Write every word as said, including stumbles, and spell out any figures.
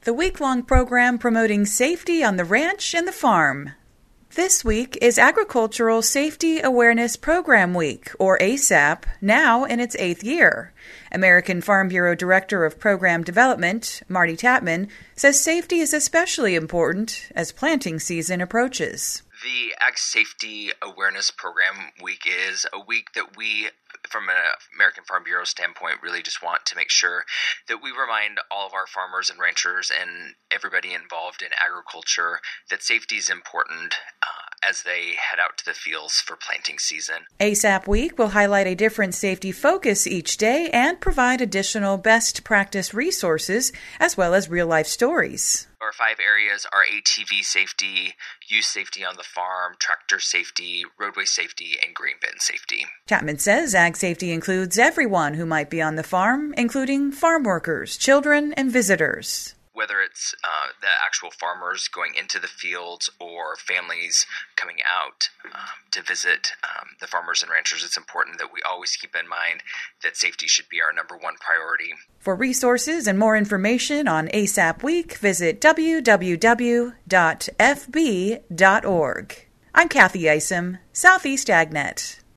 the week-long program promoting safety on the ranch and the farm. This week is Agricultural Safety Awareness Program Week, or ASAP, now in its eighth year. American Farm Bureau Director of Program Development, Marty Tapman, says safety is especially important as planting season approaches. The Ag Safety Awareness Program Week is a week that we, from an American Farm Bureau standpoint, really just want to make sure that we remind all of our farmers and ranchers and everybody involved in agriculture that safety is important uh, as they head out to the fields for planting season. ASAP Week will highlight a different safety focus each day and provide additional best practice resources as well as real-life stories. Our five areas are A T V safety, youth safety on the farm, tractor safety, roadway safety, and grain bin safety. Chapman says ag safety includes everyone who might be on the farm, including farm workers, children, and visitors. Whether it's uh, the actual farmers going into the fields or families coming out um, to visit um, the farmers and ranchers, it's important that we always keep in mind that safety should be our number one priority. For resources and more information on ASAP Week, visit w w w dot f b dot org. I'm Kathy Isom, Southeast AgNet.